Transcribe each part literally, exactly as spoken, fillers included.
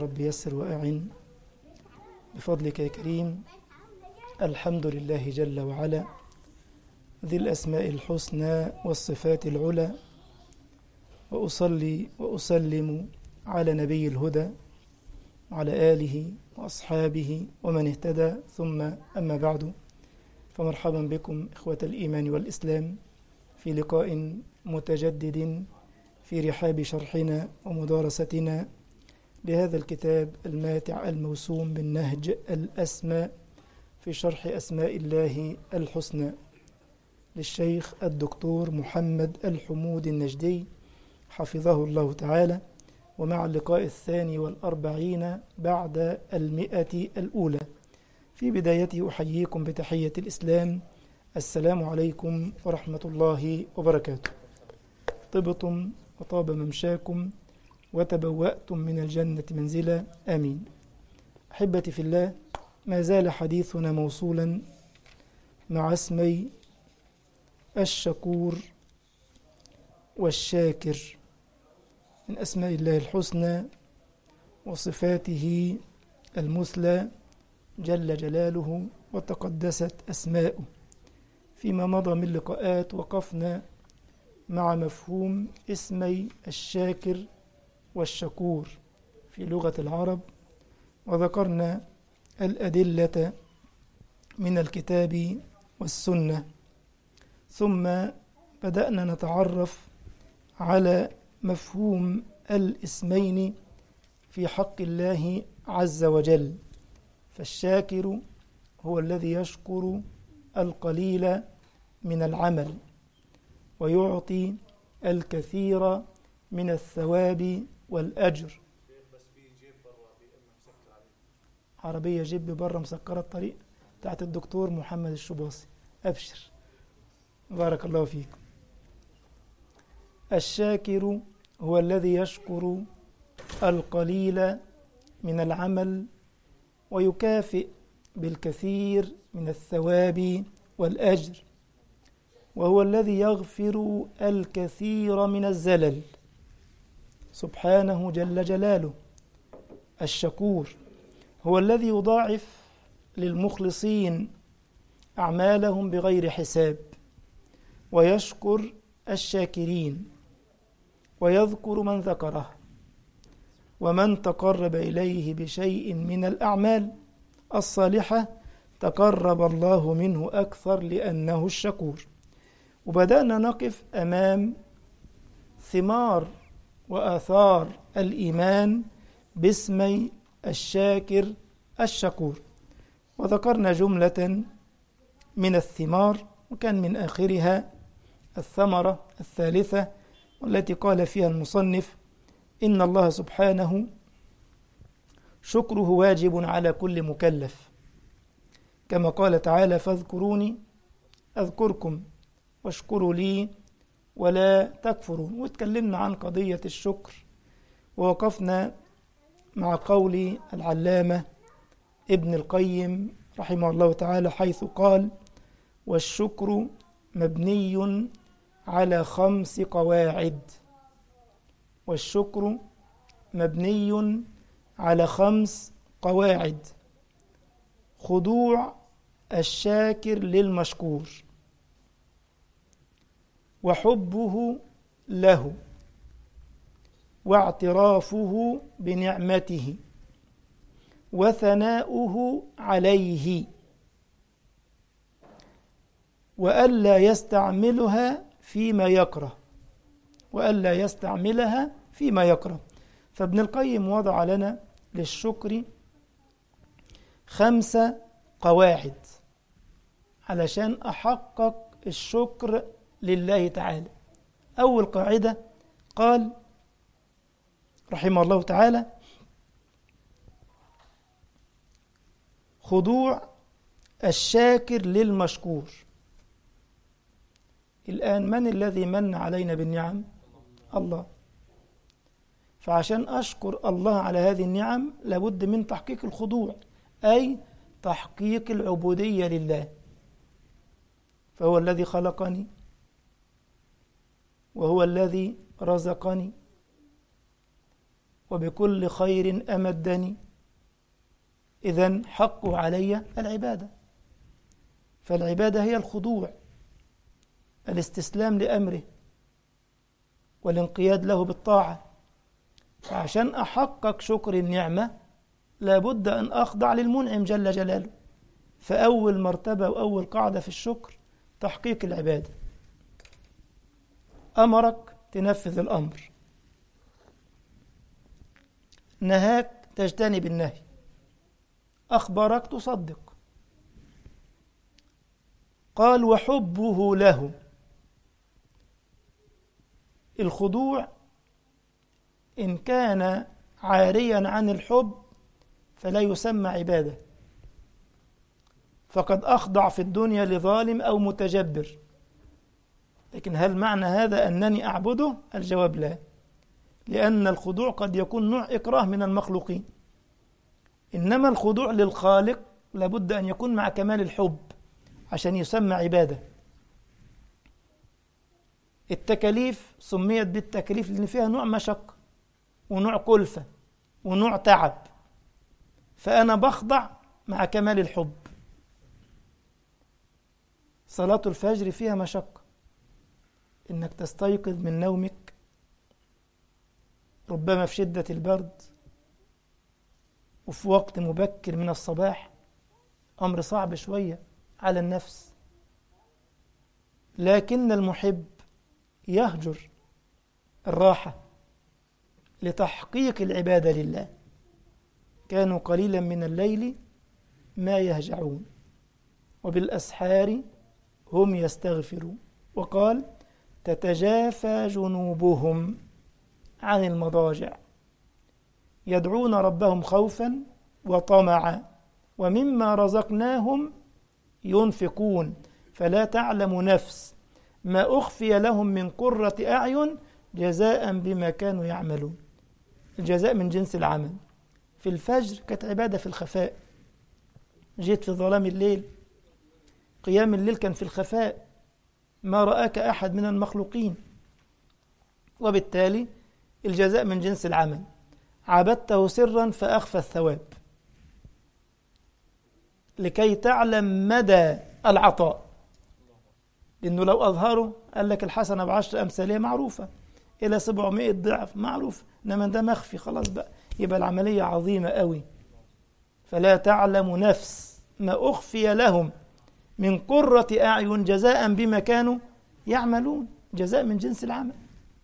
رب يسر وأعن بفضلك يا كريم. الحمد لله جل وعلا ذي الأسماء الحسنى والصفات العلى، وأصلي وأسلم على نبي الهدى وعلى آله وأصحابه ومن اهتدى، ثم أما بعد، فمرحبا بكم إخوة الإيمان والإسلام في لقاء متجدد في رحاب شرحنا ومدارستنا لهذا الكتاب الماتع الموسوم بالنهج الأسماء في شرح أسماء الله الحسنى للشيخ الدكتور محمد الحمود النجدي حفظه الله تعالى، ومع اللقاء الثاني والأربعين بعد المئة الأولى. في بدايته أحييكم بتحية الإسلام، السلام عليكم ورحمة الله وبركاته. طبتم وطاب ممشاكم وتبوأتم من الجنة منزلا، آمين. أحبتي في الله، ما زال حديثنا موصولا مع اسمي الشكور والشاكر من أسماء الله الحسنى وصفاته المثلى جل جلاله وتقدست أسماؤه. فيما مضى من لقاءات وقفنا مع مفهوم اسمي الشاكر والشكور في لغة العرب، وذكرنا الأدلة من الكتاب والسنة، ثم بدأنا نتعرف على مفهوم الاسمين في حق الله عز وجل. فالشاكر هو الذي يشكر القليل من العمل ويعطي الكثير من الثواب والأجر. عربية جيب برا مسكرة الطريق بتاعت الدكتور محمد الشباصي، أبشر، بارك الله فيكم. الشاكر هو الذي يشكر القليل من العمل ويكافئ بالكثير من الثواب والأجر، وهو الذي يغفر الكثير من الزلل سبحانه جل جلاله. الشكور هو الذي يضاعف للمخلصين أعمالهم بغير حساب، ويشكر الشاكرين ويذكر من ذكره، ومن تقرب إليه بشيء من الأعمال الصالحة تقرب الله منه أكثر لأنه الشكور. وبدأنا نقف أمام ثمار وآثار الإيمان باسمي الشاكر الشكور، وذكرنا جملة من الثمار، وكان من آخرها الثمرة الثالثة والتي قال فيها المصنف: إن الله سبحانه شكره واجب على كل مكلف، كما قال تعالى: فاذكروني أذكركم واشكروا لي ولا تكفرون. واتكلمنا عن قضية الشكر، ووقفنا مع قول العلامة ابن القيم رحمه الله تعالى حيث قال: والشكر مبني على خمس قواعد. والشكر مبني على خمس قواعد: خضوع الشاكر للمشكور، وحبه له، واعترافه بنعمته، وثناؤه عليه، وألا يستعملها فيما يكره وألا يستعملها فيما يكره. فابن القيم وضع لنا للشكر خمس قواعد علشان أحقق الشكر لله تعالى. أول قاعدة قال رحمه الله تعالى: خضوع الشاكر للمشكور. الآن من الذي من علينا بالنعم؟ الله. فعشان أشكر الله على هذه النعم لابد من تحقيق الخضوع، أي تحقيق العبودية لله. فهو الذي خلقني، وهو الذي رزقني، وبكل خير أمدني، إذن حقه علي العبادة. فالعبادة هي الخضوع، الاستسلام لأمره والانقياد له بالطاعة. فعشان أحقق شكر النعمة لابد أن أخضع للمنعم جل جلاله. فأول مرتبة وأول قاعدة في الشكر تحقيق العبادة. أمرك تنفذ الأمر، نهاك تجتنب النهي، أخبرك تصدق. قال وحبه له. الخضوع إن كان عاريا عن الحب فلا يسمى عبادة، فقد أخضع في الدنيا لظالم أو متجبر. لكن هل معنى هذا أنني أعبده؟ الجواب لا، لأن الخضوع قد يكون نوع إكراه من المخلوقين، إنما الخضوع للخالق لابد أن يكون مع كمال الحب عشان يسمى عبادة. التكاليف سميت بالتكاليف لأن فيها نوع مشقة ونوع كلفة ونوع تعب، فأنا بخضع مع كمال الحب. صلاة الفجر فيها مشقة، إنك تستيقظ من نومك ربما في شدة البرد وفي وقت مبكر من الصباح، أمر صعب شوية على النفس. لكن المحب يهجر الراحة لتحقيق العبادة لله. كانوا قليلا من الليل ما يهجعون وبالأسحار هم يستغفرون. وقال تتجافى جنوبهم عن المضاجع يدعون ربهم خوفا وطمعا ومما رزقناهم ينفقون فلا تعلم نفس ما أخفي لهم من قرة أعين جزاء بما كانوا يعملون. الجزاء من جنس العمل. في الفجر كانت عبادة في الخفاء، جيت في ظلام الليل، قيام الليل كان في الخفاء، ما رآك أحد من المخلوقين، وبالتالي الجزاء من جنس العمل. عبدته سرا فأخفى الثواب لكي تعلم مدى العطاء، لأنه لو أظهره قال لك الحسنة بعشر أمثالها معروفة إلى سبعمائة ضعف معروف، إنما ده مخفي خلاص بقى، يبقى العملية عظيمة قوي. فلا تعلم نفس ما أخفي لهم من قرة أعين جزاء بما كانوا يعملون، جزاء من جنس العمل.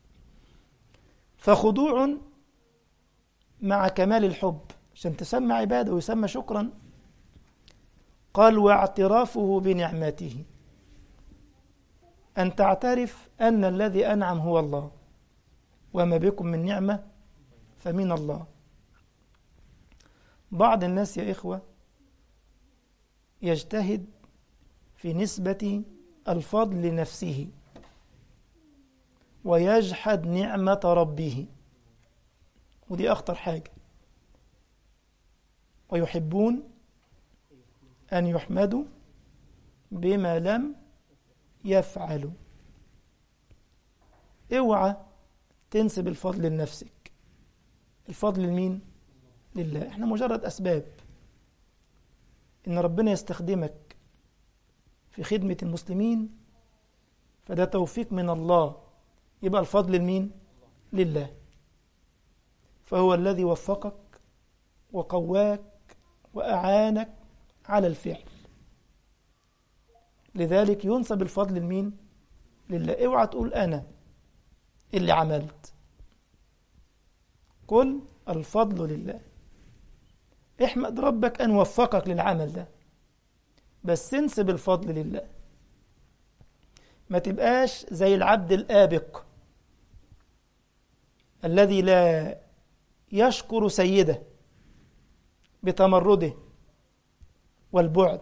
فخضوع مع كمال الحب عشان تسمى عبادة ويسمى شكرا. قال واعترافه بنعمته، أن تعترف أن الذي أنعم هو الله وما بكم من نعمة فمن الله. بعض الناس يا إخوة يجتهد في نسبة الفضل لنفسه ويجحد نعمة ربه، ودي أخطر حاجة. ويحبون أن يحمدوا بما لم يفعلوا. اوعى تنسب الفضل لنفسك، الفضل لمين؟ لله. احنا مجرد أسباب. إن ربنا يستخدمك في خدمة المسلمين فده توفيق من الله، يبقى الفضل لمين؟ لله. فهو الذي وفقك وقواك وأعانك على الفعل، لذلك ينسب الفضل لمين؟ لله. اوعى تقول أنا اللي عملت، قل الفضل لله. احمد ربك أن وفقك للعمل ده، بس انسب الفضل لله. ما تبقاش زي العبد الآبق الذي لا يشكر سيده بتمرده والبعد.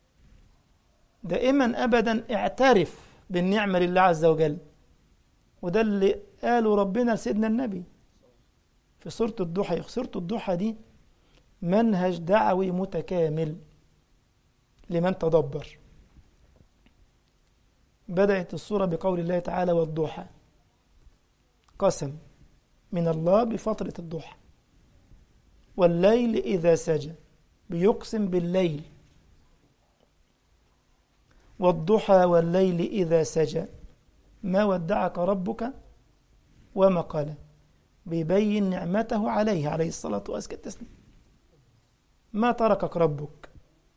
دائما أبدا اعترف بالنعمة لله عز وجل، وده اللي قاله ربنا لسيدنا النبي في سورة الضحى. سورة الضحى دي منهج دعوي متكامل لمن تدبر. بدأت السورة بقول الله تعالى والضحى، قسم من الله بفترة الضحى، والليل إذا سجى، بيقسم بالليل، والضحى والليل إذا سجى، ما ودعك ربك وما قلى، بيبين نعمته عليه عليه الصلاة وأزكى التسليم. ما تركك ربك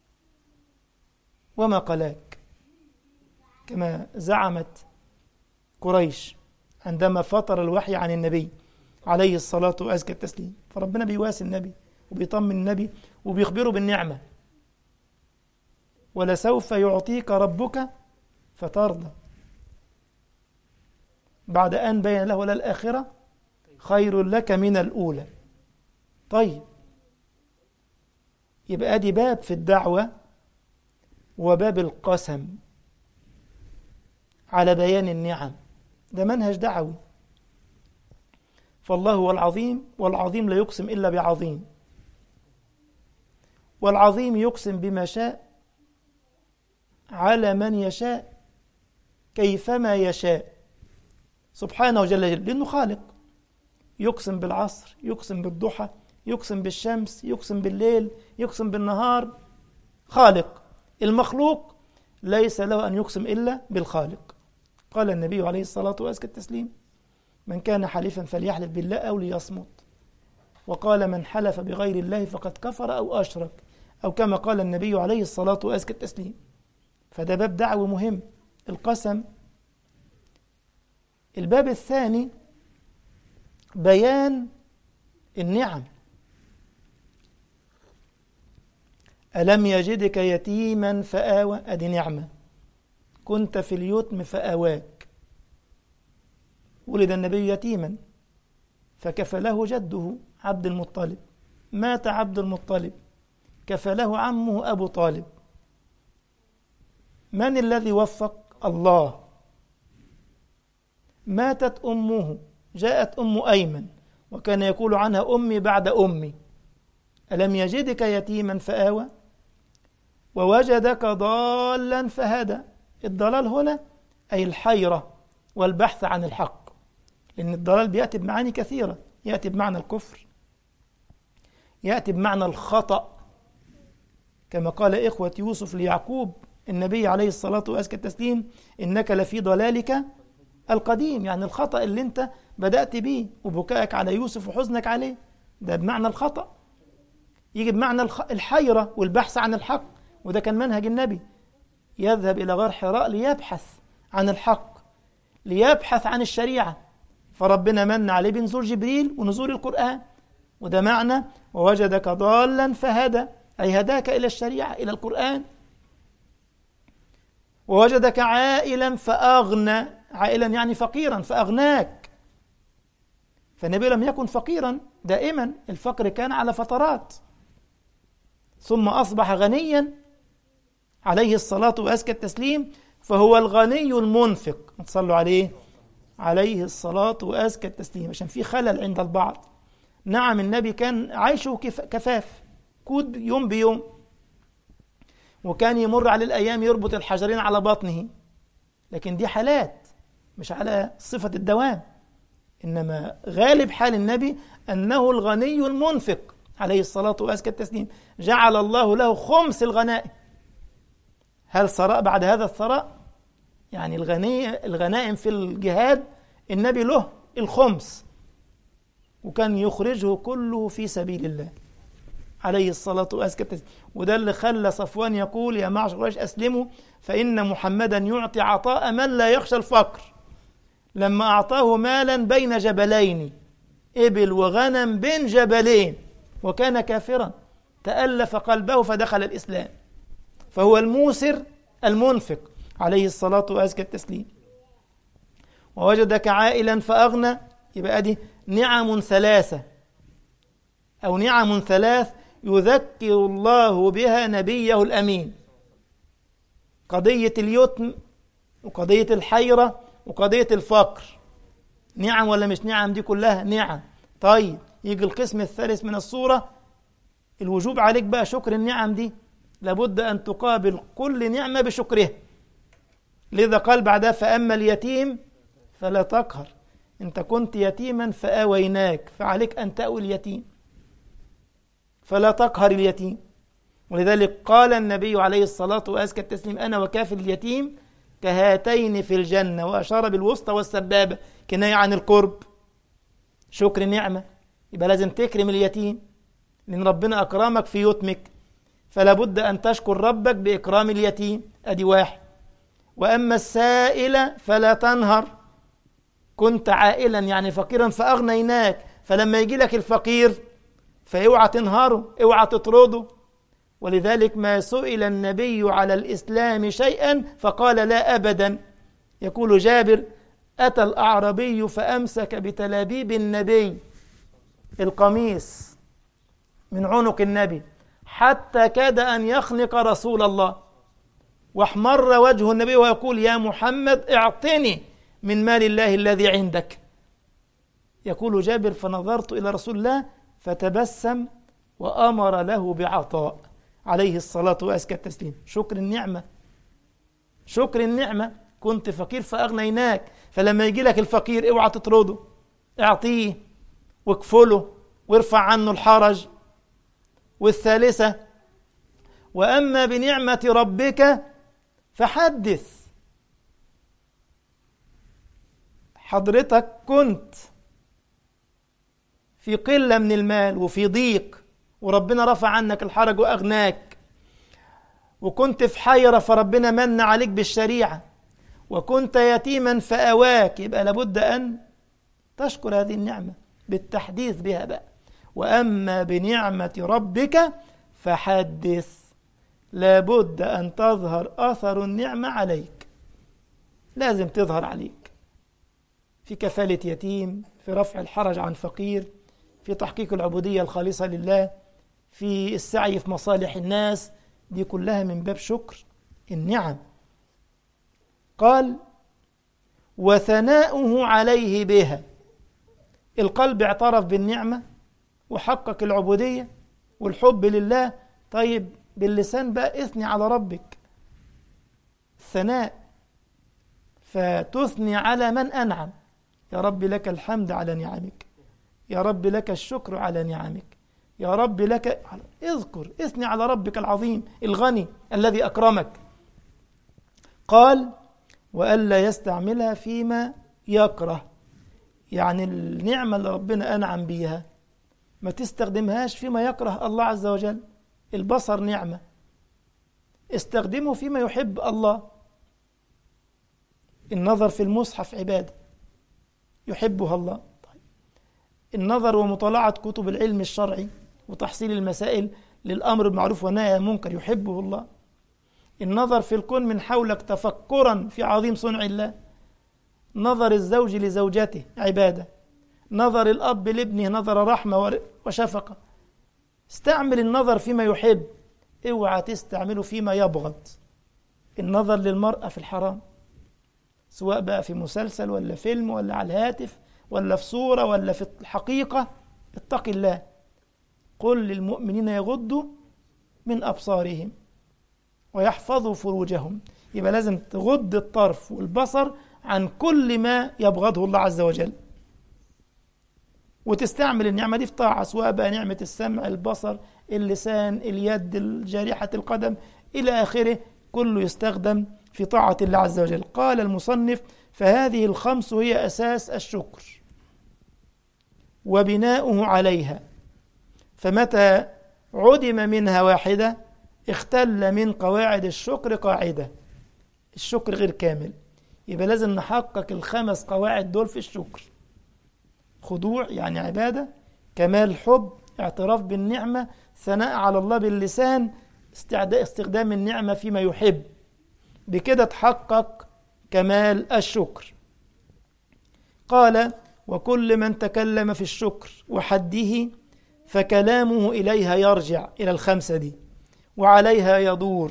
وما قلاك كما زعمت قريش عندما فطر الوحي عن النبي عليه الصلاة وأزكى التسليم. فربنا بيواسي النبي وبيطمن النبي وبيخبره بالنعمة. ولسوف يعطيك ربك فترضى، بعد أن بين له للآخرة خير لك من الأولى. طيب، يبقى ادي باب في الدعوة وباب القسم على بيان النعم، ده منهج دعوي. فالله هو العظيم، والعظيم لا يقسم إلا بعظيم، والعظيم يقسم بما شاء على من يشاء كيفما يشاء سبحانه جل جلاله، لأنه خالق. يقسم بالعصر، يقسم بالضحى، يقسم بالشمس، يقسم بالليل، يقسم بالنهار. خالق. المخلوق ليس له أن يقسم إلا بالخالق. قال النبي عليه الصلاة وأزكى التسليم: من كان حليفا فليحلف بالله أو ليصمت. وقال: من حلف بغير الله فقد كفر أو أشرك، أو كما قال النبي عليه الصلاة وأزكى التسليم. فده باب دعوة مهم، القسم. الباب الثاني بيان النعم. ألم يجدك يتيما فآوى، أدي نعمة. كنت في اليتم فآواك. ولد النبي يتيما فكفله جده عبد المطلب، مات عبد المطلب كفله عمه أبو طالب. من الذي وفق؟ الله. ماتت أمه، جاءت أم أيمن وكان يقول عنها أمي بعد أمي. ألم يجدك يتيما فآوى ووجدك ضالا فهدى. الضلال هنا أي الحيرة والبحث عن الحق، لأن الضلال بيأتي بمعاني كثيرة. يأتي بمعنى الكفر، يأتي بمعنى الخطأ، كما قال إخوة يوسف ليعقوب النبي عليه الصلاة وأزكى التسليم: إنك لفي ضلالك القديم، يعني الخطأ اللي انت بدأت به وبكائك على يوسف وحزنك عليه، ده بمعنى الخطأ. يجي بمعنى الحيرة والبحث عن الحق، وده كان منهج النبي، يذهب إلى غار حراء ليبحث عن الحق، ليبحث عن الشريعة. فربنا من عليه بنزول جبريل ونزول القرآن، وده معنى ووجدك ضالا فهدى، أي هداك إلى الشريعة، إلى القرآن. ووجدك عائلا فأغنى، عائلا يعني فقيرا فأغناك. فالنبي لم يكن فقيرا دائما، الفقر كان على فترات، ثم أصبح غنيا عليه الصلاة وأزكى التسليم. فهو الغني المنفق، تصلوا عليه عليه الصلاة وأزكى التسليم، عشان في خلل عند البعض. نعم، النبي كان عيشه كفاف، كود يوم بيوم، وكان يمر على الأيام يربط الحجرين على بطنه، لكن دي حالات مش على صفة الدوام. إنما غالب حال النبي أنه الغني المنفق عليه الصلاة وأزكى التسليم. جعل الله له خمس الغنائم. هل ثراء بعد هذا الثراء؟ يعني الغني الغنائم في الجهاد النبي له الخمس، وكان يخرجه كله في سبيل الله عليه الصلاة وأزكى التسليم. وده اللي خلى صفوان يقول: يا معشر قريش أسلموا فإن محمدا يعطي عطاء من لا يخشى الفقر. لما أعطاه مالا بين جبلين، إبل وغنم بين جبلين، وكان كافرا، تألف قلبه فدخل الإسلام. فهو الموسر المنفق عليه الصلاة وأزكى التسليم. ووجدك عائلا فأغنى، يبقى دي نعم ثلاثة أو نعم ثلاث يذكر الله بها نبيه الأمين: قضية اليتم، وقضية الحيرة، وقضية الفقر. نعم ولا مش نعم؟ دي كلها نعم. طيب، يجي القسم الثالث من الصورة، الوجوب عليك بقى شكر النعم دي، لابد أن تقابل كل نعمة بشكرها. لذا قال بعدها: فأما اليتيم فلا تقهر. انت كنت يتيما فآويناك، فعليك أن تأوي اليتيم. فلا تقهر اليتيم. ولذلك قال النبي عليه الصلاة وأزكى التسليم: أنا وكافل اليتيم كهاتين في الجنة، وأشار بالوسطى والسبابة كناية عن القرب. شكر نعمة، يبقى لازم تكرم اليتيم لأن ربنا أكرمك في يتمك، فلا بد أن تشكر ربك بإكرام اليتيم. أدي واحد. وأما السائل فلا تنهر، كنت عائلا يعني فقيرا فأغنيناك، فلما يجي لك الفقير فاوعى تنهره، اوعى تطرده. ولذلك ما سئل النبي على الإسلام شيئا فقال لا أبدا. يقول جابر: أتى الأعربي فأمسك بتلابيب النبي، القميص من عنق النبي، حتى كاد أن يخنق رسول الله، واحمر وجه النبي ويقول: يا محمد اعطني من مال الله الذي عندك. يقول جابر: فنظرت إلى رسول الله فتبسم وأمر له بعطاء عليه الصلاة وأزكى التسليم. شكر النعمة، شكر النعمة. كنت فقير فأغنيناك، فلما يجي لك الفقير اوعى تطرده، اعطيه واكفله وارفع عنه الحرج. والثالثة: وأما بنعمة ربك فحدث. حضرتك كنت في قلة من المال وفي ضيق، وربنا رفع عنك الحرج وأغناك، وكنت في حيرة فربنا من عليك بالشريعة، وكنت يتيما فأواك، يبقى لابد أن تشكر هذه النعمة بالتحديث بها بقى. وأما بنعمة ربك فحدث، لابد أن تظهر أثر النعمة عليك، لازم تظهر عليك في كفالة يتيم، في رفع الحرج عن فقير، في تحقيق العبودية الخالصة لله، في السعي في مصالح الناس، دي كلها من باب شكر النعم. قال: وثناؤه عليه بها. القلب اعترف بالنعمة وحقق العبودية والحب لله، طيب باللسان بقى اثني على ربك، الثناء، فتثني على من أنعم. يا رب لك الحمد على نعمك، يا رب لك الشكر على نعمك، يا رب لك، اذكر اثني على ربك العظيم الغني الذي أكرمك. قال: وألا يستعملها فيما يكره، يعني النعمة اللي ربنا أنعم بيها ما تستخدمهاش فيما يكره الله عز وجل. البصر نعمة، استخدمه فيما يحب الله. النظر في المصحف عبادة يحبها الله. طيب. النظر ومطالعة كتب العلم الشرعي وتحصيل المسائل للأمر بالمعروف والنهي عن المنكر يحبه الله. النظر في الكون من حولك تفكرا في عظيم صنع الله. نظر الزوج لزوجته عبادة، نظر الأب لابنه نظر رحمة وشفقة. استعمل النظر فيما يحب، اوعى تستعمله فيما يبغض. النظر للمرأة في الحرام، سواء بقى في مسلسل ولا فيلم ولا على الهاتف ولا في صورة ولا في الحقيقة، اتق الله. قل للمؤمنين يغضوا من أبصارهم ويحفظوا فروجهم. يبقى لازم تغض الطرف والبصر عن كل ما يبغضه الله عز وجل، وتستعمل النعمة دي في طاعة، سواء بقى نعمة السمع، البصر، اللسان، اليد، الجارحة، القدم إلى آخره، كله يستخدم في طاعة الله عز وجل. قال المصنف: فهذه الخمس هي أساس الشكر وبناؤه عليها، فمتى عدم منها واحدة اختل من قواعد الشكر قاعدة. الشكر غير كامل، يبقى لازم نحقق الخمس قواعد دول في الشكر: خضوع يعني عبادة، كمال حب، اعتراف بالنعمة، ثناء على الله باللسان، استخدام النعمة فيما يحب. بكده تحقق كمال الشكر. قال: وكل من تكلم في الشكر وحده فكلامه إليها يرجع، إلى الخمسة دي، وعليها يدور.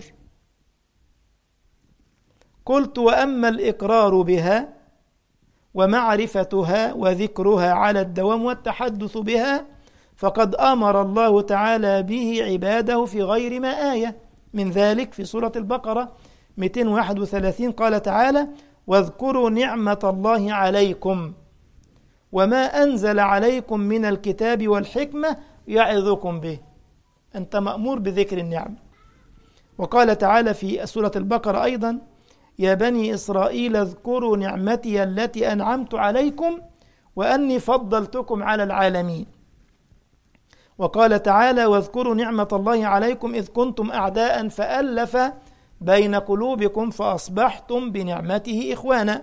قلت: وأما الإقرار بها ومعرفتها وذكرها على الدوام والتحدث بها فقد أمر الله تعالى به عباده في غير ما آية من ذلك. في سورة البقرة مئتين وواحد وثلاثين قال تعالى: واذكروا نعمة الله عليكم وما أنزل عليكم من الكتاب والحكمة يعظكم به. أنت مأمور بذكر النعم. وقال تعالى في سورة البقرة أيضا: يا بني إسرائيل اذكروا نعمتي التي أنعمت عليكم وأني فضلتكم على العالمين. وقال تعالى: واذكروا نعمة الله عليكم إذ كنتم أعداء فألف بين قلوبكم فأصبحتم بنعمته إخوانا.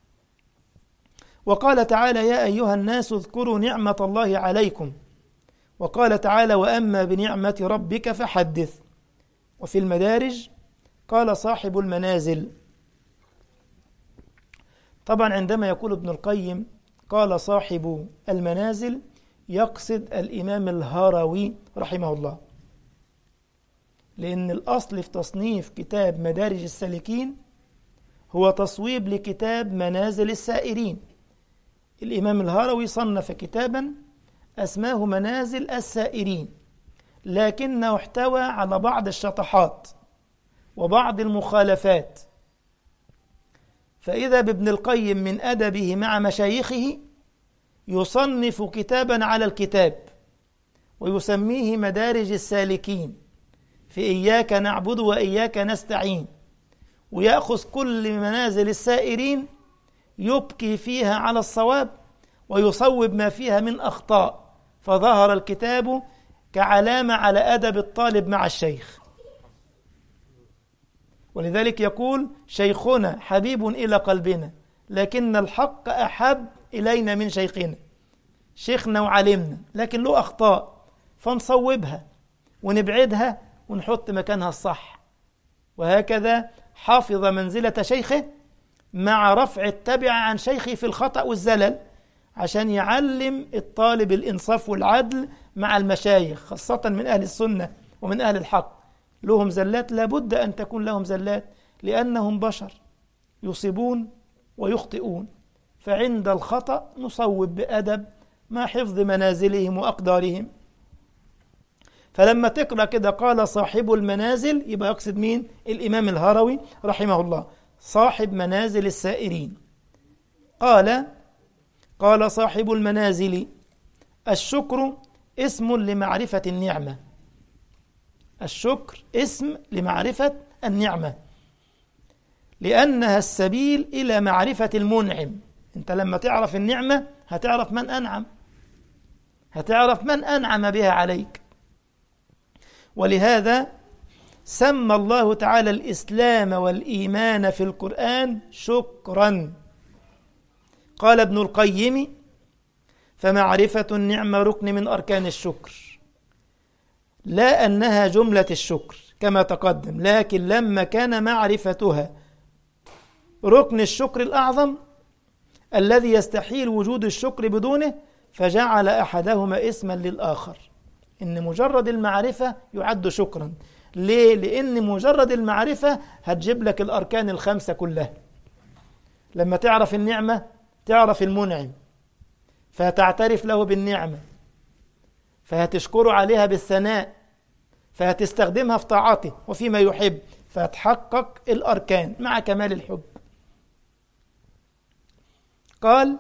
وقال تعالى: يا أيها الناس اذكروا نعمة الله عليكم. وقال تعالى: وأما بنعمة ربك فحدث. وفي المدارج قال صاحب المنازل. طبعا عندما يقول ابن القيم قال صاحب المنازل يقصد الإمام الهروي رحمه الله، لأن الأصل في تصنيف كتاب مدارج السالكين هو تصويب لكتاب منازل السائرين. الإمام الهروي صنف كتابا أسماه منازل السائرين، لكنه احتوى على بعض الشطحات وبعض المخالفات. فإذا بابن القيم من أدبه مع مشايخه يصنف كتابا على الكتاب ويسميه مدارج السالكين في إياك نعبد وإياك نستعين، ويأخذ كل منازل السائرين يبكي فيها على الصواب ويصوب ما فيها من أخطاء، فظهر الكتاب كعلامة على أدب الطالب مع الشيخ. ولذلك يقول: شيخنا حبيب إلى قلبنا لكن الحق أحب إلينا من شيخنا. شيخنا وعلمنا لكن له أخطاء، فنصوبها ونبعدها ونحط مكانها الصح. وهكذا حافظ منزلة شيخه مع رفع التبع عن شيخه في الخطأ والزلل، عشان يعلم الطالب الإنصاف والعدل مع المشايخ، خاصة من أهل السنة ومن أهل الحق. لهم زلات، لابد أن تكون لهم زلات، لأنهم بشر يصيبون ويخطئون، فعند الخطأ نصوب بأدب مع حفظ منازلهم وأقدارهم. فلما تقرأ كده قال صاحب المنازل، يبقى يقصد مين؟ الإمام الهروي رحمه الله، صاحب منازل السائرين. قال قال صاحب المنازل: الشكر اسم لمعرفة النعمة. الشكر اسم لمعرفة النعمة، لأنها السبيل إلى معرفة المنعم. أنت لما تعرف النعمة هتعرف من أنعم، هتعرف من أنعم بها عليك. ولهذا سمى الله تعالى الإسلام والإيمان في القرآن شكرا. قال ابن القيم: فمعرفة النعمة ركن من أركان الشكر، لا أنها جملة الشكر كما تقدم، لكن لما كان معرفتها ركن الشكر الأعظم الذي يستحيل وجود الشكر بدونه، فجعل أحدهما اسما للآخر. إن مجرد المعرفة يعد شكرا. ليه؟ لأن مجرد المعرفة هتجيب لك الأركان الخمسة كلها. لما تعرف النعمة تعرف المنعم، فهتعترف له بالنعمة، فهتشكره عليها بالثناء، فهتستخدمها في طاعته وفيما يحب، فهتحقق الأركان مع كمال الحب. قال: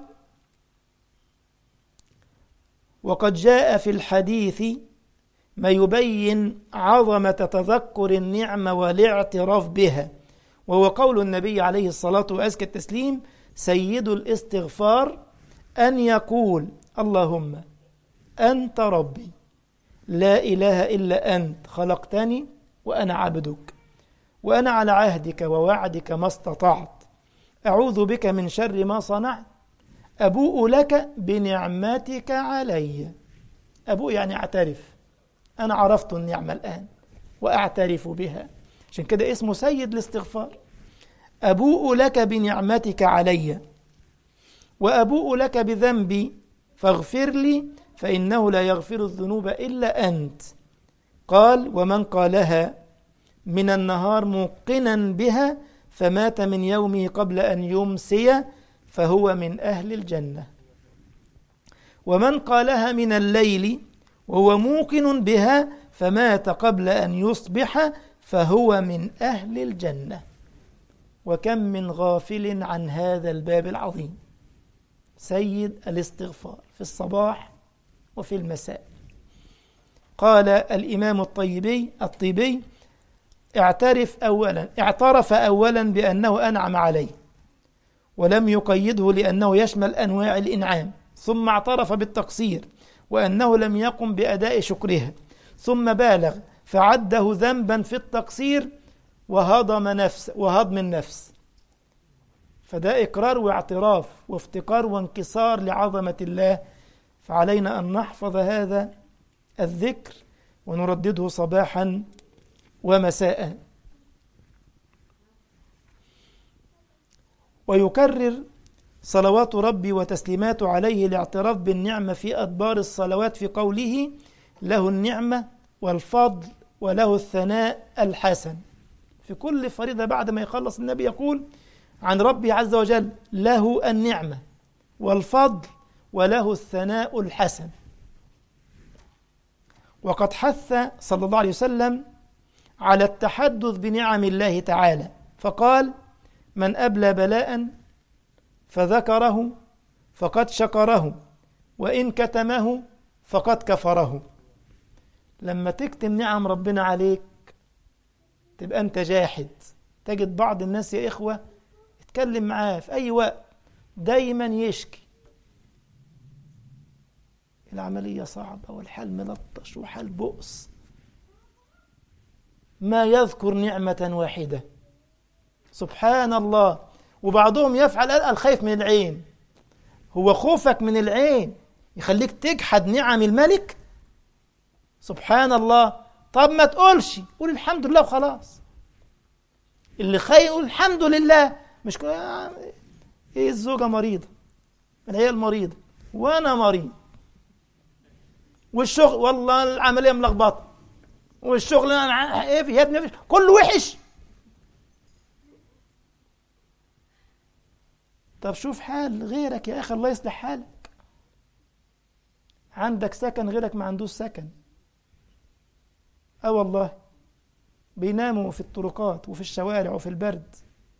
وقد جاء في الحديث ما يبين عظمة تذكر النعمة والاعتراف بها، وهو قول النبي عليه الصلاة وأزكى التسليم: سيد الاستغفار أن يقول: اللهم أنت ربي لا إله إلا أنت خلقتني وأنا عبدك، وأنا على عهدك ووعدك ما استطعت، أعوذ بك من شر ما صنعت، أبوء لك بنعمتك علي. أبوء يعني أعترف، أنا عرفت النعمة الآن وأعترف بها، عشان كده اسمه سيد الاستغفار. أبوء لك بنعمتك علي وأبوء لك بذنبي فاغفر لي فإنه لا يغفر الذنوب إلا أنت. قال: ومن قالها من النهار موقنا بها فمات من يومه قبل أن يمسي فهو من أهل الجنة، ومن قالها من الليل وهو موقن بها فمات قبل أن يصبح فهو من أهل الجنة. وكم من غافل عن هذا الباب العظيم، سيد الاستغفار في الصباح وفي المساء. قال الإمام الطيبي الطيبي اعترف أولا اعترف أولا بأنه أنعم عليه ولم يقيده لأنه يشمل أنواع الإنعام، ثم اعترف بالتقصير وأنه لم يقم بأداء شكرها، ثم بالغ فعده ذنبا في التقصير وهضم نفس وهضم النفس. فده إقرار واعتراف وافتقار وانكسار لعظمة الله، فعلينا أن نحفظ هذا الذكر ونردده صباحا ومساء. ويكرر صلوات ربي وتسليماته عليه الاعتراف بالنعمة في أدبار الصلوات في قوله له النعمة والفضل وله الثناء الحسن. في كل فريضة بعد ما يخلص النبي يقول عن ربي عز وجل له النعمة والفضل وله الثناء الحسن. وقد حث صلى الله عليه وسلم على التحدث بنعم الله تعالى، فقال من أبلى بلاء فذكره فقد شكره وإن كتمه فقد كفره. لما تكتم نعم ربنا عليك تبقى أنت جاحد. تجد بعض الناس يا إخوة اتكلم معاه في أي وقت دايما يشكي العملية صعبة والحال ملطش وحال بؤس، ما يذكر نعمة واحدة. سبحان الله. وبعضهم يفعل الخيف من العين. هو خوفك من العين يخليك تجحد نعم الملك؟ سبحان الله. طب ما تقولش، قول الحمد لله وخلاص. اللي خايف يقول الحمد لله. مش كل... ايه الزوجة مريضة، العيال مريضة، وانا مريض، والشغل والله العملية ملخبطة، والشغل انا ايه يا ابني كله وحش. طب شوف حال غيرك يا اخي الله يصلح حالك. عندك سكن غيرك ما عندوش سكن. اه والله بيناموا في الطرقات وفي الشوارع وفي البرد،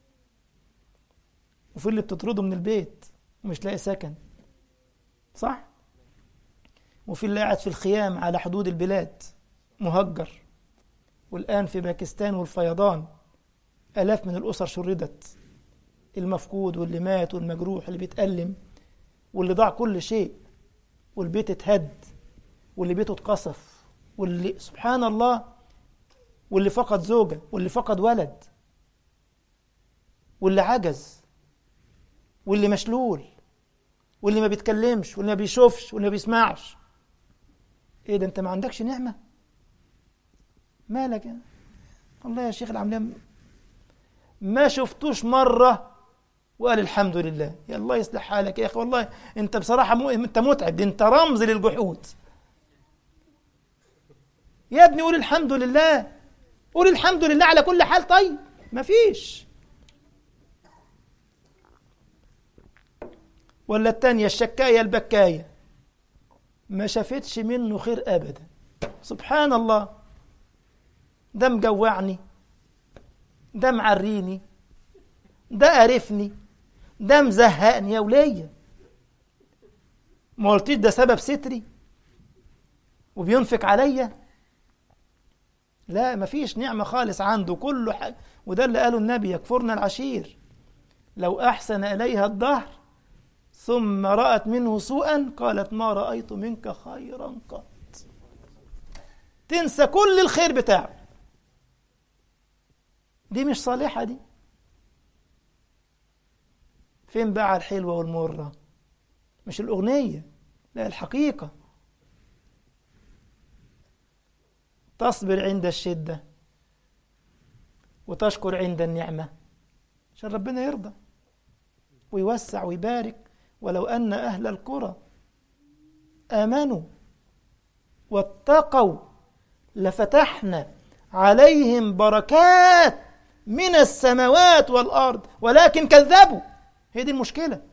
وفي اللي بتطرده من البيت ومش لاقي سكن، صح؟ وفي اللي قاعد في الخيام على حدود البلاد مهجر. والآن في باكستان والفيضان آلاف من الأسر شردت، المفقود واللي مات والمجروح اللي بيتألم واللي ضاع كل شيء، والبيت اتهد واللي بيته اتقصف، واللي سبحان الله، واللي فقد زوجة واللي فقد ولد، واللي عجز، واللي مشلول، واللي ما بيتكلمش، واللي ما بيشوفش، واللي ما بيسمعش. ايه ده انت ما عندكش نعمة؟ مالك؟ والله يا شيخ العملية ما شفتوش مرة وقال الحمد لله. يا الله يصلح حالك يا اخي، والله انت بصراحة مو... انت متعب، انت رمز للجحود. يا ابني قول الحمد لله، قول الحمد لله على كل حال. طيب ما فيش. ولا التانية الشكاية البكاية ما شافتش منه خير أبدا. سبحان الله. ده مجوعني، ده معريني، ده قرفني، ده مزهقني. يا ولية ما قلتيش ده سبب ستري وبينفق عليا؟ لا، ما فيش نعمة خالص عنده، كله حاجة. وده اللي قاله النبي يكفرنا العشير لو أحسن إليها الدهر ثم رأت منه سوءا قالت ما رأيت منك خيرا قط. تنسى كل الخير بتاعه. دي مش صالحة دي. فين بقى الحلوة والمرة؟ مش الأغنية، لا الحقيقة. تصبر عند الشدة وتشكر عند النعمة عشان ربنا يرضى ويوسع ويبارك. ولو أن أهل القرى آمنوا واتقوا لفتحنا عليهم بركات من السماوات والأرض ولكن كذبوا. هي دي المشكلة.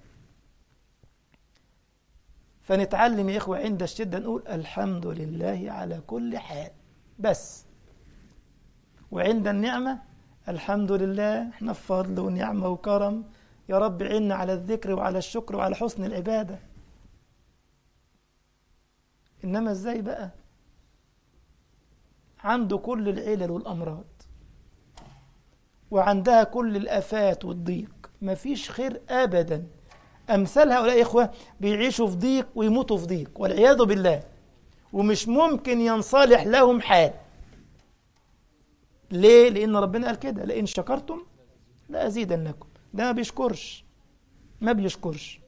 فنتعلم يا إخوة عند الشدة نقول الحمد لله على كل حال بس، وعند النعمة الحمد لله احنا في فضل ونعمة وكرم، يا رب عنا على الذكر وعلى الشكر وعلى حسن العبادة. إنما إزاي بقى عنده كل العلل والأمراض، وعندها كل الآفات والضيق، مفيش خير أبدا. أمثال هؤلاء إخوة بيعيشوا في ضيق ويموتوا في ضيق والعياذ بالله، ومش ممكن ينصلح لهم حال. ليه؟ لأن ربنا قال كده: لئن شكرتم لأزيدنكم. ده ما بيشكرش، ما بيشكرش.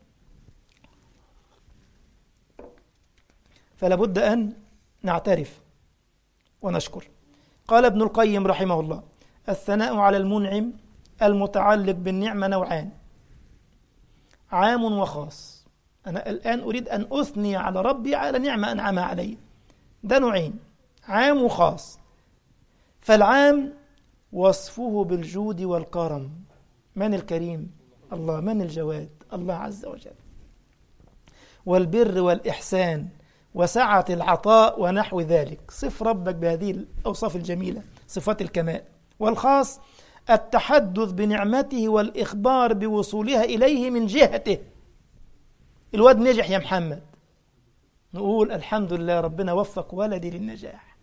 فلا بد أن نعترف ونشكر. قال ابن القيم رحمه الله: الثناء على المنعم المتعلق بالنعمة نوعان: عام وخاص. أنا الآن أريد أن أثني على ربي على نعمة أنعمها علي، ده نوعين: عام وخاص. فالعام وصفه بالجود والكرم. من الكريم؟ الله. من الجواد؟ الله عز وجل. والبر والإحسان وسعة العطاء ونحو ذلك. صف ربك بهذه الأوصاف الجميلة، صفات الكمال. والخاص التحدث بنعمته والإخبار بوصولها إليه من جهته. الواد نجح يا محمد، نقول الحمد لله ربنا وفق ولدي للنجاح.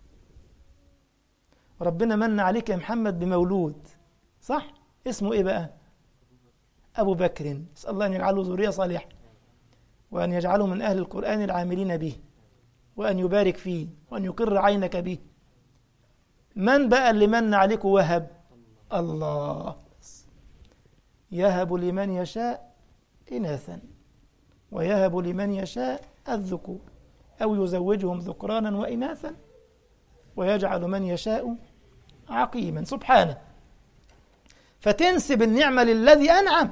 ربنا من عليك يا محمد بمولود، صح؟ اسمه إيه بقى؟ أبو بكر. أسأل الله أن يجعله ذرية صالحة، وأن يجعله من أهل القرآن العاملين به، وأن يبارك فيه، وأن يقر عينك به. من بقى اللي من عليك وهب؟ الله. يهب لمن يشاء إناثا ويهب لمن يشاء الذكور أو يزوجهم ذكرانا وإناثا ويجعل من يشاء عقيما. سبحانه. فتنسب النعمة للذي أنعم.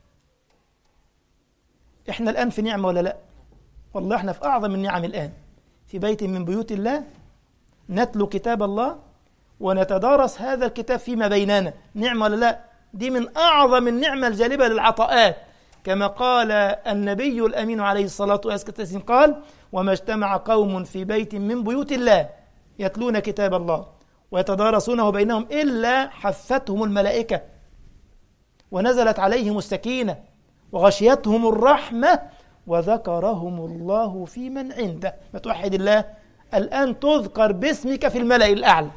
إحنا الآن في نعمة ولا لا؟ والله إحنا في أعظم النعم الآن، في بيت من بيوت الله نتلو كتاب الله ونتدارس هذا الكتاب فيما بيننا. نعمة ولا لا؟ دي من أعظم النعمة الجالبة للعطاءات، كما قال النبي الأمين عليه الصلاة والسلام قال: وما اجتمع قوم في بيت من بيوت الله يتلون كتاب الله ويتدارسونه بينهم إلا حفتهم الملائكة ونزلت عليهم السكينة وغشيتهم الرحمة وذكرهم الله في من عنده. ما توحد الله، الآن تذكر باسمك في الملأ الأعلى،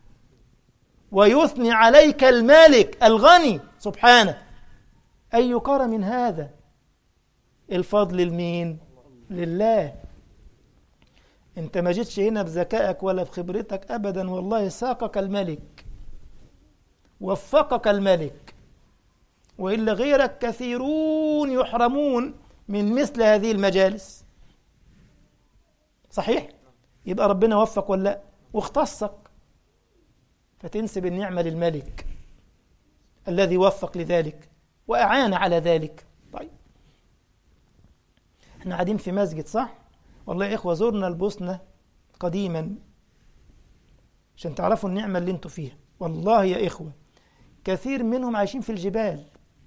ويثني عليك المالك الغني سبحانه. أي كرم هذا؟ الفضل لمين؟ لله. انت ما جيتش هنا بذكائك ولا بخبرتك أبدا، والله ساقك الملك، وفقك الملك، وإلا غيرك كثيرون يحرمون من مثل هذه المجالس. صحيح؟ يبقى ربنا وفق ولا واختصك، فتنسب النعمة للملك الذي وفق لذلك وأعان على ذلك. طيب، احنا قاعدين في مسجد، صح؟ والله يا إخوة زرنا البوسنة قديما عشان تعرفوا النعمة اللي انتوا فيها. والله يا إخوة كثير منهم عايشين في الجبال،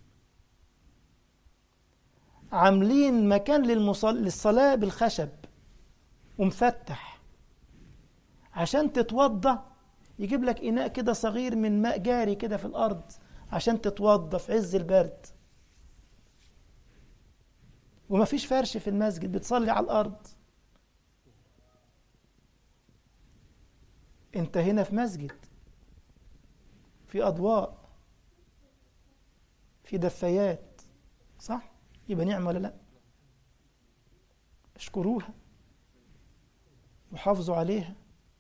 عاملين مكان للمصل... للصلاة بالخشب ومفتح، عشان تتوضى يجيب لك إناء كده صغير من ماء جاري كده في الأرض عشان تتوضى في عز البرد، وما فيش فرش في المسجد، بتصلي على الأرض. انت هنا في مسجد، في أضواء، في دفايات، صح؟ يبقى نعمة ولا لا؟ اشكروها وحافظوا عليها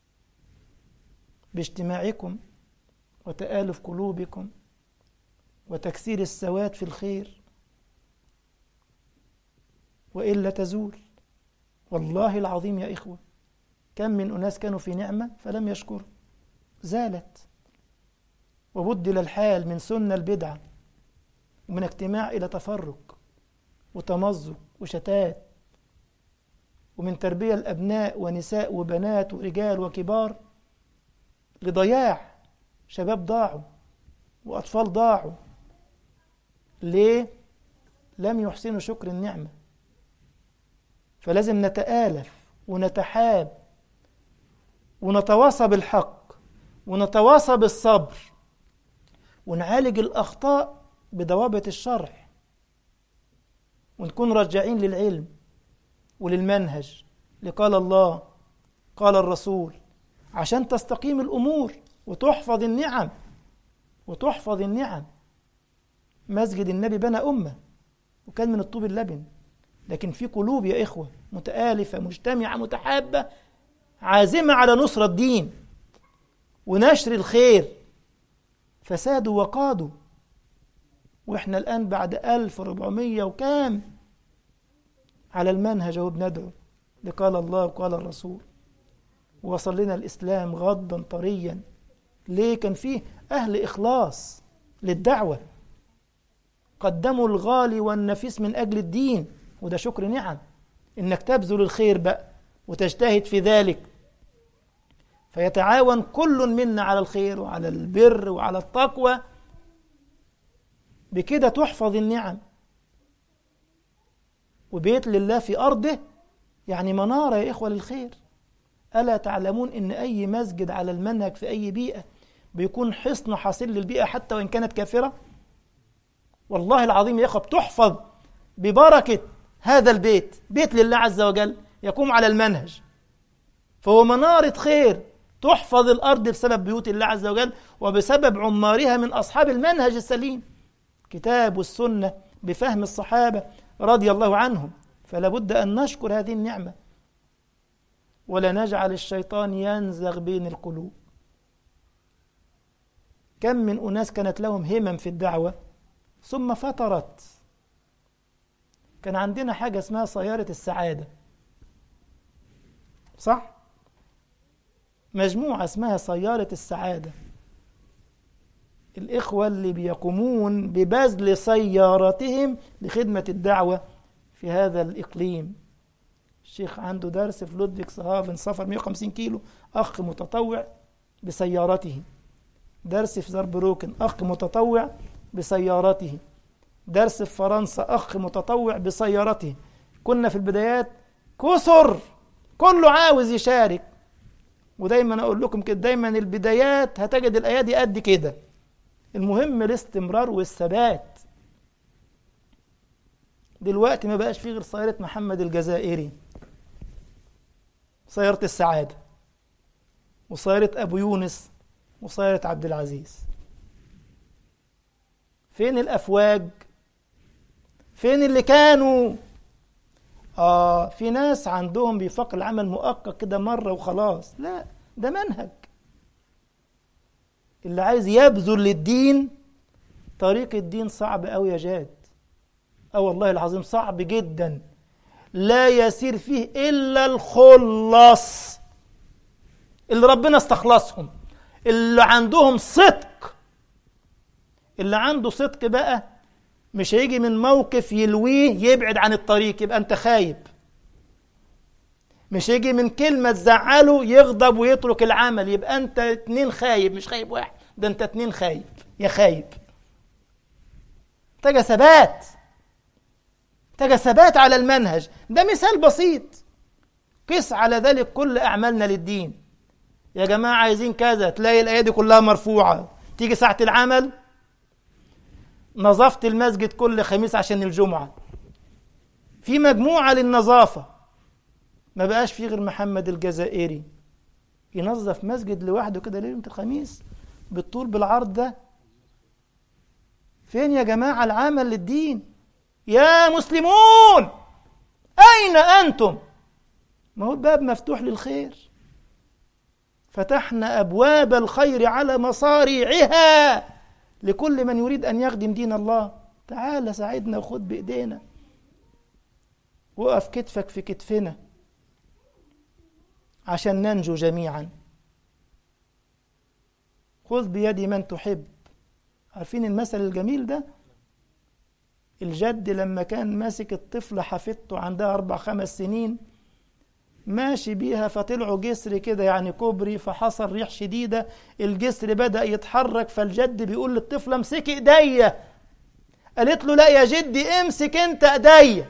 باجتماعكم وتآلف قلوبكم وتكسير السواد في الخير، وإلا تزول. والله العظيم يا إخوة كم من أناس كانوا في نعمة فلم يشكروا، زالت وبدل الحال من سنة البدعة ومن اجتماع إلى تفرق وتمزق وشتات، ومن تربية الأبناء ونساء وبنات ورجال وكبار لضياع. شباب ضاعوا وأطفال ضاعوا. ليه؟ لم يحسنوا شكر النعمة. فلازم نتآلف ونتحاب ونتواصى بالحق ونتواصى بالصبر، ونعالج الأخطاء بضوابط الشرع، ونكون راجعين للعلم وللمنهج، لقال الله قال الرسول عشان تستقيم الأمور وتحفظ النعم وتحفظ النعم. مسجد النبي بنى أمة وكان من الطوب اللبن، لكن في قلوب يا إخوة متآلفة مجتمعة متحابة عازمة على نصرة الدين ونشر الخير، فسادوا وقادوا. وإحنا الآن بعد ألف وأربعمية وكام على المنهج وبندعو لقال الله وقال الرسول، ووصل لنا الإسلام غضا طريا. ليه؟ كان فيه أهل إخلاص للدعوة، قدموا الغالي والنفيس من أجل الدين، وده شكر نعم إنك تبذل الخير بقى وتجتهد في ذلك، فيتعاون كل منا على الخير وعلى البر وعلى التقوى، بكده تحفظ النعم. وبيت لله في أرضه يعني منارة يا إخوة للخير. ألا تعلمون إن أي مسجد على المنهج في أي بيئة بيكون حصن حصين للبيئة حتى وإن كانت كافرة؟ والله العظيم يا إخوة بتحفظ ببركة هذا البيت، بيت لله عز وجل يقوم على المنهج، فهو منارة خير تحفظ الأرض بسبب بيوت الله عز وجل وبسبب عمارها من أصحاب المنهج السليم، كتاب والسنة بفهم الصحابة رضي الله عنهم. فلا بد أن نشكر هذه النعمة ولا نجعل الشيطان ينزغ بين القلوب. كم من أناس كانت لهم همم في الدعوة ثم فترت. كان عندنا حاجة اسمها سيارة السعادة، صح؟ مجموعة اسمها سيارة السعادة، الإخوة اللي بيقومون ببذل سيارتهم لخدمة الدعوة في هذا الإقليم. الشيخ عنده درس في لودفيكسهافن سفر مئة وخمسين كيلو، أخ متطوع بسيارته. درس في زربروكن، أخ متطوع بسيارته. درس في فرنسا، أخ متطوع بسيارته. كنا في البدايات كسر، كله عاوز يشارك. ودايما أقول لكم كده، دايما البدايات هتجد الأيادي قد كده، المهم الاستمرار والثبات. دلوقتي ما بقاش فيه غير سيارة محمد الجزائري، سيارة السعادة، وسيارة أبو يونس، وسيارة عبد العزيز. فين الأفواج؟ فين اللي كانوا؟ آه في ناس عندهم بيفق العمل مؤقت كده مرة وخلاص، لا ده منهج. اللي عايز يبذل للدين، طريق الدين صعب أوي يا جاد، أو والله العظيم صعب جدا، لا يسير فيه إلا الخلص اللي ربنا استخلصهم، اللي عندهم صدق. اللي عنده صدق بقى مش هيجي من موقف يلويه يبعد عن الطريق يبقى أنت خايب، مش هيجي من كلمة تزعله يغضب ويترك العمل يبقى أنت اتنين خايب، مش خايب واحد، ده أنت اتنين خايب يا خايب. تجا ثبات، تجا ثبات على المنهج. ده مثال بسيط، قس على ذلك كل أعمالنا للدين. يا جماعة عايزين كذا، تلاقي الأيادي كلها مرفوعة. تيجي ساعة العمل، نظفت المسجد كل خميس عشان الجمعة، في مجموعة للنظافة. ما بقاش فيه غير محمد الجزائري ينظف مسجد لوحده كده ليلة الخميس بالطول بالعرض ده. فين يا جماعة العمل للدين؟ يا مسلمون أين أنتم؟ ما هو الباب مفتوح للخير، فتحنا أبواب الخير على مصاريعها لكل من يريد أن يخدم دين الله. تعال ساعدنا وخد بإيدينا، وقف كتفك في كتفنا عشان ننجو جميعا. خذ بيد من تحب. عارفين المثل الجميل ده؟ الجد لما كان ماسك الطفل حفيدته عندها أربع خمس سنين، ماشي بيها فطلعوا جسر كده يعني كوبري، فحصل ريح شديدة، الجسر بدأ يتحرك، فالجد بيقول للطفل امسك ايديا. قالت له لا يا جدي امسك انت ايديا.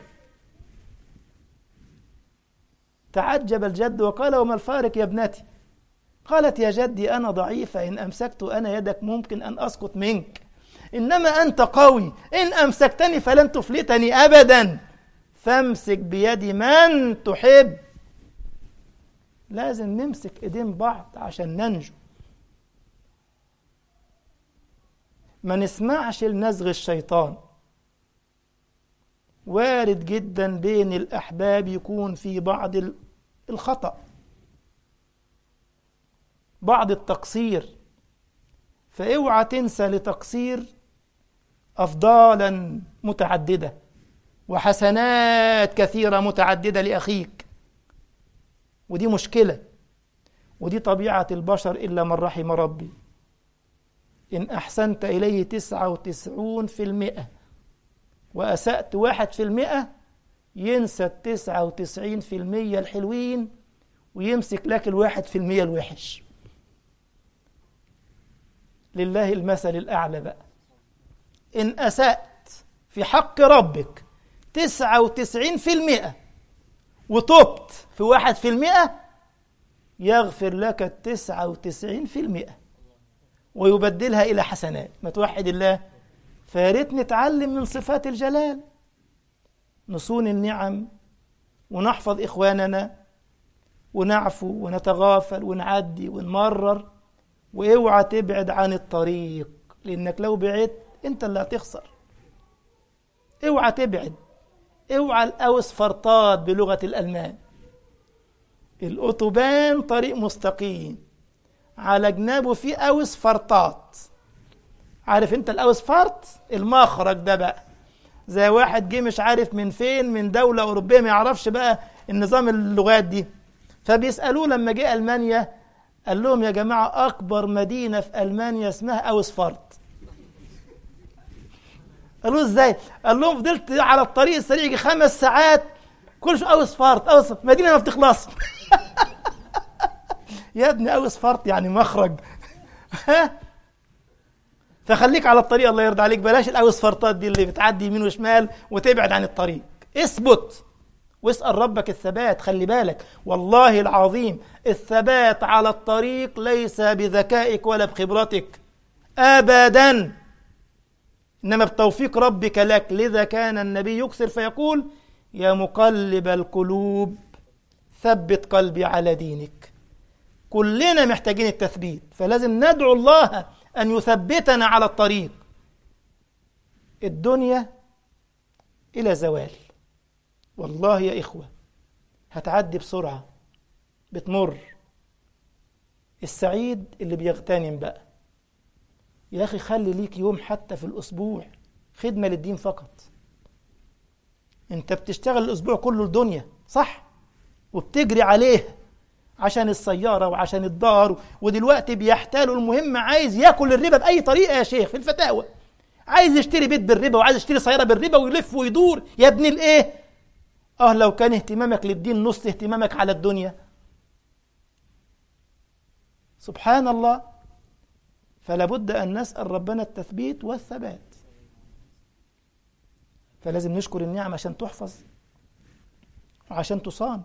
تعجب الجد وقال وما الفارق يا ابنتي؟ قالت يا جدي أنا ضعيفة، إن أمسكت أنا يدك ممكن أن أسقط منك، إنما أنت قوي، إن أمسكتني فلن تفلتني أبدا، فامسك بيد من تحب. لازم نمسك ايدين بعض عشان ننجو. ما نسمعش لنزغ الشيطان. وارد جدا بين الأحباب يكون في بعض الخطأ، بعض التقصير، فاوعى تنسى لتقصير أفضالا متعددة وحسنات كثيرة متعددة لأخيك. ودي مشكلة، ودي طبيعة البشر إلا من رحم ربي. إن أحسنت إليه تسعة وتسعون في المئة وأسأت واحد في المئة، ينسى التسعة وتسعين في المية الحلوين ويمسك لك الواحد في المية الوحش. لله المثل الأعلى بقى. إن أسأت في حق ربك تسعة وتسعين في المئة وتبت في واحد في المئة، يغفر لك التسعة وتسعين في المئة ويبدلها إلى حسنات. ما توحد الله. فياريت نتعلم من صفات الجلال، نصون النعم ونحفظ إخواننا ونعفو ونتغافل ونعدي ونمرر. واوعى تبعد عن الطريق، لأنك لو بعدت أنت اللي هتخسر. اوعى تبعد، اوعى الأوس فرطات بلغة الألمان. الأوتوبان طريق مستقيم، على جنابه فيه أوس فرطات. عارف انت الأوس فرط؟ المخرج ده بقى زي واحد جه مش عارف من فين، من دولة أوروبية ما يعرفش بقى النظام اللغات دي، فبيسألوه لما جه ألمانيا قال لهم يا جماعة أكبر مدينة في ألمانيا اسمها أوس فرط. قالوا ازاي؟ قال لهم فضلت على الطريق السريع يجي خمس ساعات كل شو أوس فرط أوس فرط. مدينة ما بتخلص. يا ابني أوس فرط يعني مخرج. فخليك على الطريق الله يرضى عليك، بلاش الأوس فرطات دي اللي بتعدي يمين وشمال وتبعد عن الطريق. اثبت واسأل ربك الثبات. خلي بالك والله العظيم الثبات على الطريق ليس بذكائك ولا بخبرتك أبدا، إنما بتوفيق ربك لك. لذا كان النبي يكثر فيقول يا مقلب القلوب ثبت قلبي على دينك. كلنا محتاجين التثبيت، فلازم ندعو الله أن يثبتنا على الطريق. الدنيا إلى زوال، والله يا إخوة هتعدي بسرعة، بتمر. السعيد اللي بيغتنم بقى. يا أخي خلي ليك يوم حتى في الأسبوع خدمة للدين فقط. أنت بتشتغل الأسبوع كله الدنيا صح، وبتجري عليه عشان السيارة وعشان الدار، ودلوقتي بيحتالوا المهم عايز ياكل الربا بأي طريقة يا شيخ في الفتاوى. عايز يشتري بيت بالربا وعايز يشتري سيارة بالربا ويلف ويدور. يا ابن الايه؟ اه لو كان اهتمامك للدين نص اهتمامك على الدنيا. سبحان الله. فلا بد أن نسأل ربنا التثبيت والثبات. فلازم نشكر النعم عشان تحفظ وعشان تصان.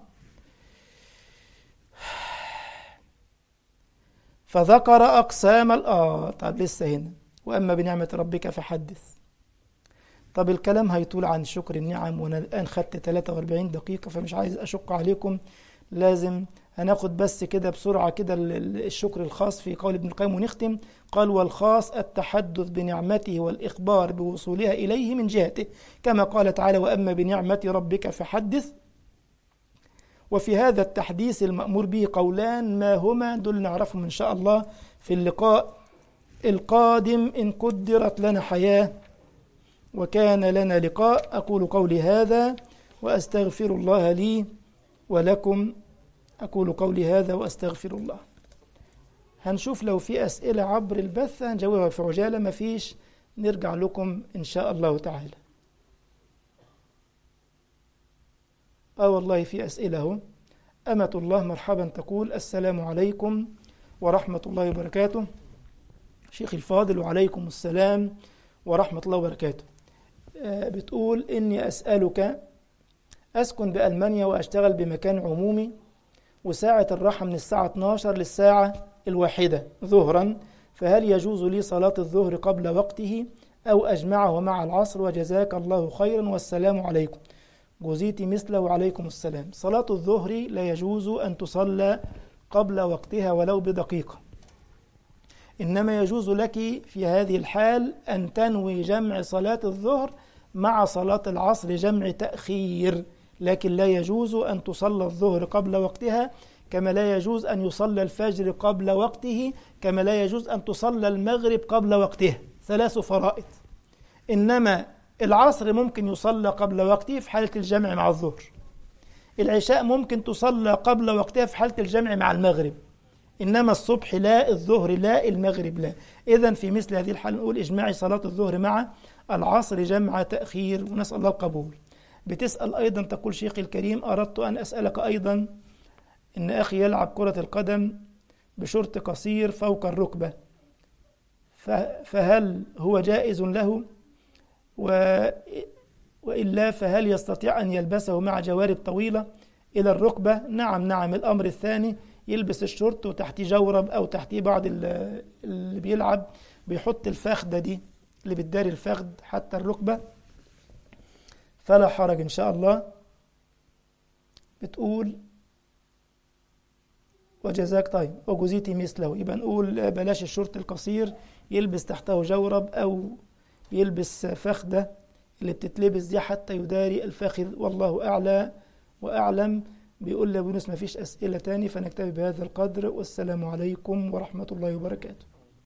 فذكر أقسام الآه طب لسه هنا وأما بنعمة ربك فحدث. طب الكلام هيطول عن شكر النعم، وأنا الآن خدت ثلاثة وأربعين دقيقة فمش عايز أشق عليكم. لازم هناخد بس كده بسرعة كده الشكر الخاص في قول ابن القيم ونختم. قال والخاص التحدث بنعمته والإخبار بوصولها إليه من جهته، كما قال تعالى وأما بنعمة ربك فحدث. وفي هذا التحديث المأمور به قولان ما هما دول نعرفهم إن شاء الله في اللقاء القادم إن قدرت لنا حياة وكان لنا لقاء. أقول قولي هذا وأستغفر الله لي ولكم. أقول قولي هذا وأستغفر الله. هنشوف لو في أسئلة عبر البث هنجاوبها في عجالة، ما فيش نرجع لكم إن شاء الله تعالى. آه والله في أسئلة هو. أمة الله مرحبا تقول السلام عليكم ورحمة الله وبركاته. شيخ الفاضل وعليكم السلام ورحمة الله وبركاته. آه بتقول إني أسألك، أسكن بألمانيا وأشتغل بمكان عمومي، وساعة الراحة من الساعة اثناشر للساعة الواحدة ظهرا، فهل يجوز لي صلاة الظهر قبل وقته أو أجمعه مع العصر؟ وجزاك الله خيرا والسلام عليكم. جزيت مثله عليكم السلام. صلاة الظهر لا يجوز أن تصلى قبل وقتها ولو بدقيقة، إنما يجوز لك في هذه الحال أن تنوي جمع صلاة الظهر مع صلاة العصر جمع تأخير، لكن لا يجوز أن تصلى الظهر قبل وقتها، كما لا يجوز أن يصلى الفجر قبل وقته، كما لا يجوز أن تصلى المغرب قبل وقته، ثلاث فرائض. إنما العصر ممكن يصلى قبل وقته في حالة الجمع مع الظهر، العشاء ممكن تصلى قبل وقتها في حالة الجمع مع المغرب، إنما الصبح لا، الظهر لا، المغرب لا. إذن في مثل هذه الحال نقول اجمعي صلاة الظهر مع العصر جمع تأخير، ونسأل الله القبول. بتسأل أيضا تقول شيخي الكريم أردت أن أسألك أيضا إن أخي يلعب كرة القدم بشورت قصير فوق الركبة، فهل هو جائز له؟ و... وإلا فهل يستطيع أن يلبسه مع جوارب طويلة إلى الركبة؟ نعم نعم. الأمر الثاني يلبس الشورت وتحتيه جورب، أو تحتيه بعض اللي بيلعب بيحط الفخدة دي اللي بتداري الفخد حتى الركبة، فلا حرج إن شاء الله. بتقول وجزاك طيب وجزيتي مثله، يبقى نقول بلاش الشورت القصير، يلبس تحته جورب أو يلبس فخدة اللي بتتلبس دي حتى يداري الفخذ، والله أعلى وأعلم. بيقول لي أبو يونس ما فيش أسئلة تاني، فنكتفي بهذا القدر، والسلام عليكم ورحمة الله وبركاته.